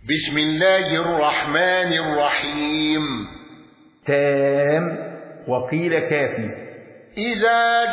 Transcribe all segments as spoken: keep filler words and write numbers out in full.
بسم الله الرحمن الرحيم. تام وقيل كافي. إذا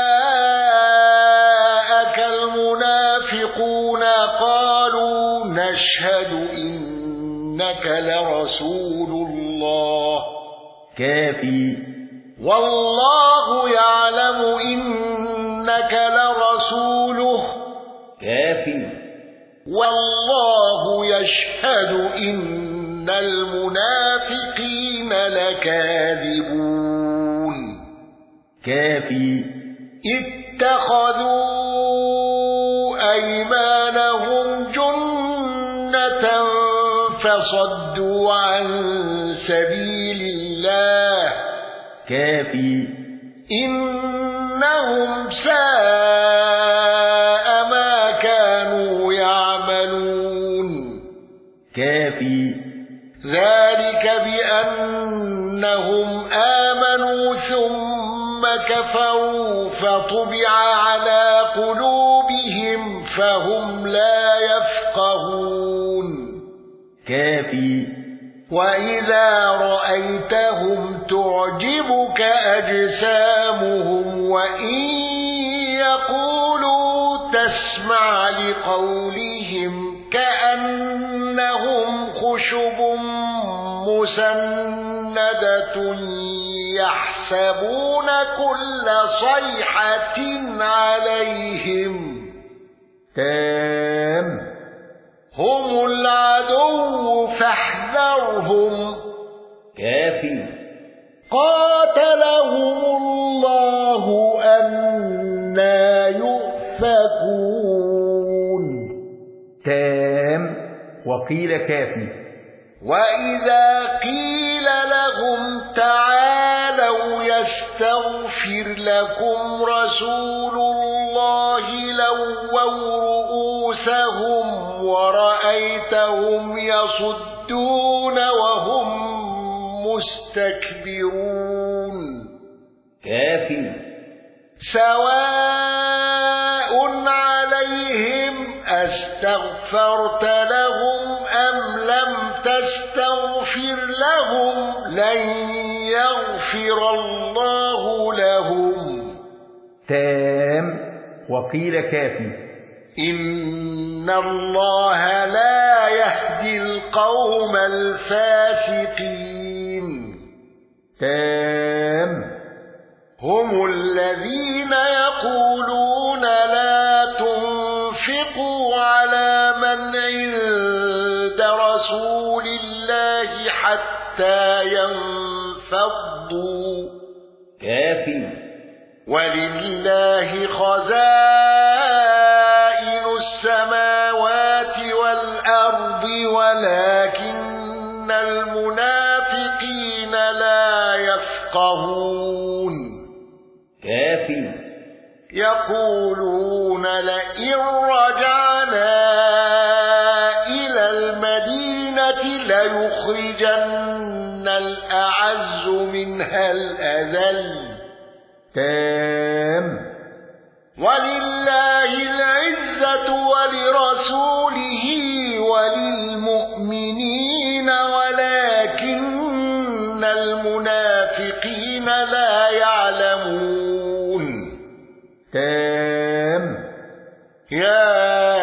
جاءك المنافقون قالوا نشهد إنك لرسول الله. كافي. والله يعلم إنك لرسوله. كافي. والله يشهد إن المنافقين لكاذبون. كافي. اتخذوا أيمانهم جنة فصدوا عن سبيل الله. كافي. إنهم ساء ما كانوا يعملون. كافي. ذلك بأنهم آمنوا ثم كفروا فطبع على قلوبهم فهم لا يفقهون. كافي. وإذا رأيتهم تعجبك أجسامهم وإن يقولوا تسمع لقولهم كأنهم خشب مسندة يحسبون كل صيحة عليهم. تام. هم العدو فاحذرهم. كافي. قاتلهم الله أنى يؤفكون. تام وقيل كافي. وإذا قيل لهم تعالوا يستغفر لكم رسول الله لووا رؤوسهم ورأيتهم يصدون وهم مستكبرون. كافي. سواء عليهم أستغفرت لهم أم لم تستغفر لهم لن يغفر الله لهم. تام وقيل كافي. إن الله لا يهدي القوم الفاسقين. تام. هم الذين يقولون لا تنفقوا على من عند رسول الله حتى ينفضوا. كافي. ولله خزائن السماوات والأرض ولكن المنافقين لا يفقهون. كافي. يقولون لئن رجعنا إلى المدينة ليخرجن الأعز منها الأذل. تام. ولله العزة ولرسوله وللمؤمنين ولكن المنافقين لا يعلمون. تام. يا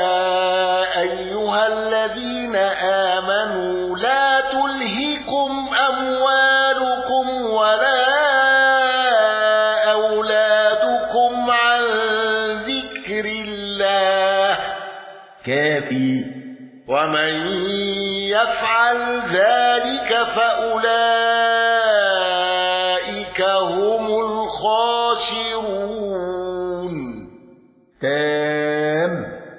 أيها الذين آمنوا لا تلهكم أموالكم ولا أولادكم عن ذكر الله. كافي. ومن يفعل ذلك فأولئك هم الخاسرون. تام.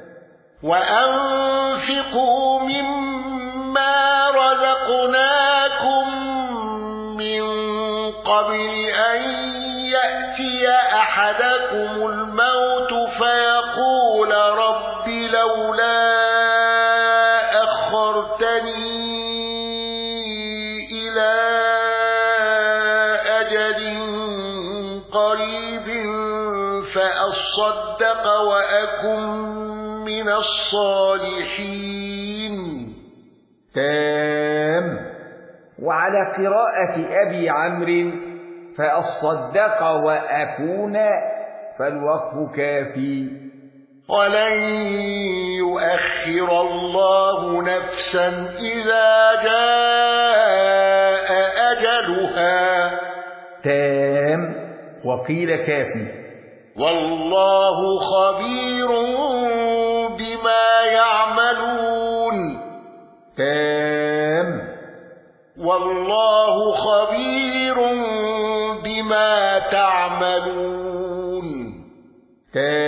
وأنفقوا مما رزقناكم من قبل أن يأتي أحدكم الموت فيقول رب لولا أخرتني إلى أجل قريب فأصدق وأكن من الصالحين. تام. وعلى قراءة أبي عمرو فأصدق وأكون فالوقف كافي. ولن يؤخر الله نفسا إذا جاء أجلها. تام وقيل كافي. والله خبير بما يعملون. تام. والله خبير بما تعملون. تام.